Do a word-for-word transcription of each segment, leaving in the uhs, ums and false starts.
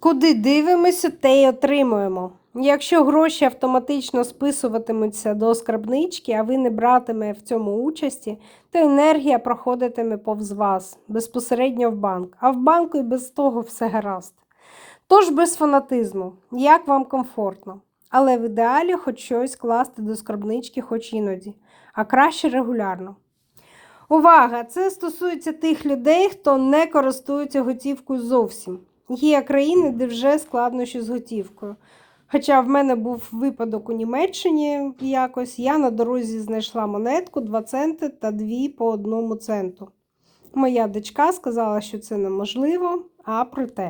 Куди дивимося, те й отримуємо. Якщо гроші автоматично списуватимуться до скарбнички, а ви не братиме в цьому участі, то енергія проходитиме повз вас, безпосередньо в банк. А в банку і без того все гаразд. Тож без фанатизму, як вам комфортно. Але в ідеалі хоч щось класти до скарбнички хоч іноді, а краще регулярно. Увага! Це стосується тих людей, хто не користується готівкою зовсім. Є країни, де вже складнощі з готівкою. Хоча в мене був випадок у Німеччині якось, я на дорозі знайшла монетку два центи та дві по одному центу. Моя дочка сказала, що це неможливо, а проте.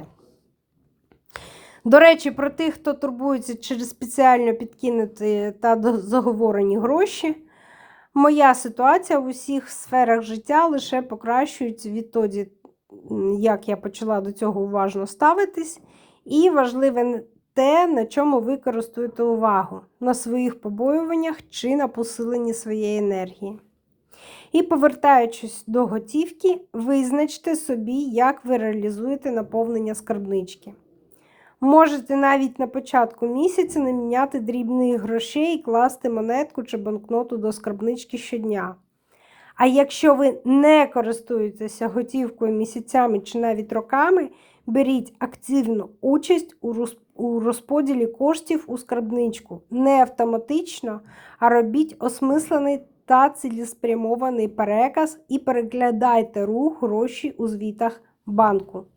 До речі, про тих, хто турбується через спеціально підкинуті та заговорені гроші, моя ситуація в усіх сферах життя лише покращується відтоді, як я почала до цього уважно ставитись. І важливе те, на чому ви користуєте увагу – на своїх побоюваннях чи на посиленні своєї енергії. І повертаючись до готівки, визначте собі, як ви реалізуєте наповнення скарбнички. Можете навіть на початку місяця не міняти дрібних грошей і класти монетку чи банкноту до скарбнички щодня. А якщо ви не користуєтеся готівкою місяцями чи навіть роками, беріть активну участь у розподілі коштів у скарбничку. Не автоматично, а робіть осмислений та цілеспрямований переказ і переглядайте рух грошей у звітах банку.